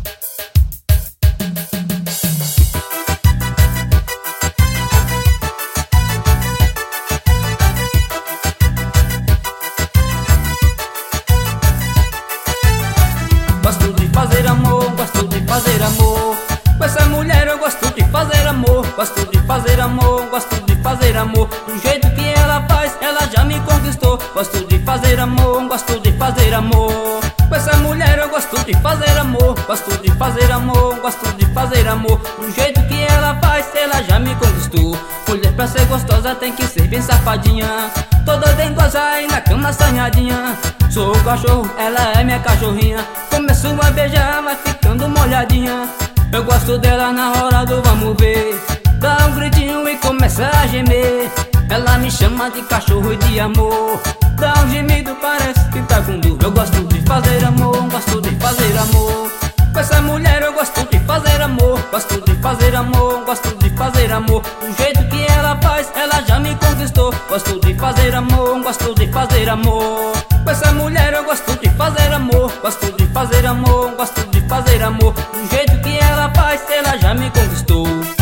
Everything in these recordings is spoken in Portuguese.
Gosto de fazer amor, gosto de fazer amor. Com essa mulher eu gosto de fazer amor. Gosto de fazer amor, gosto de fazer amor. Do jeito que ela faz, ela já me conquistou. Gosto de fazer amor, gosto de fazer amor. Com essa mulher eu gosto de fazer amor. Gosto de fazer amor, gosto de fazer amor. Do jeito que ela faz, ela já me conquistou. Mulher pra ser gostosa tem que ser bem safadinha, toda dengosa e na cama assanhadinha. Sou o cachorro, ela é minha cachorrinha. Começo a beijar, vai ficando molhadinha. Eu gosto dela na hora do vamos ver. Dá um gritinho e começa a gemer. Ela me chama de cachorro e de amor. Dá um gemido, parece que tá com dor. Eu gosto de fazer amor, gosto de fazer amor. Com essa mulher eu gosto de fazer amor. Gosto de fazer amor, gosto de fazer amor. Do jeito que ela faz, ela já me conquistou. Gosto de fazer amor, gosto de fazer amor. Com essa mulher eu gosto de fazer amor. Gosto de fazer amor, gosto de fazer amor. Do jeito que ela faz, ela já me conquistou.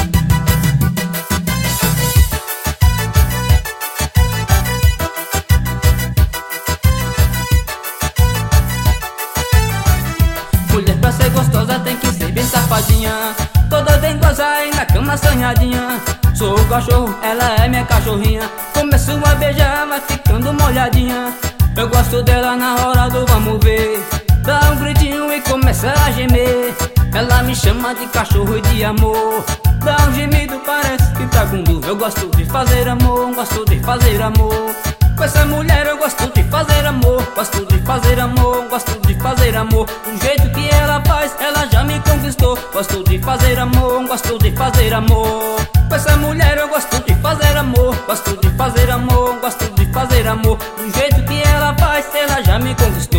Mulher pra ser gostosa tem que ser bem safadinha, toda dengosa e na cama assanhadinha. Sou o cachorro, ela é minha cachorrinha. Começo a beijar, vai ficando molhadinha. Eu gosto dela na hora do vamos ver. Dá um gritinho e começa a gemer. Ela me chama de cachorro e de amor. Dá um gemido, parece que tá com dor. Eu gosto de fazer amor, gosto de fazer amor. Com essa mulher eu gosto de fazer amor. Gosto de fazer amor, gosto de fazer amor. Do jeito que ela faz, ela já me conquistou. Gosto de fazer amor, gosto de fazer amor. Com essa mulher eu gosto de fazer amor. Gosto de fazer amor, gosto de fazer amor. Do jeito que ela faz, ela já me conquistou.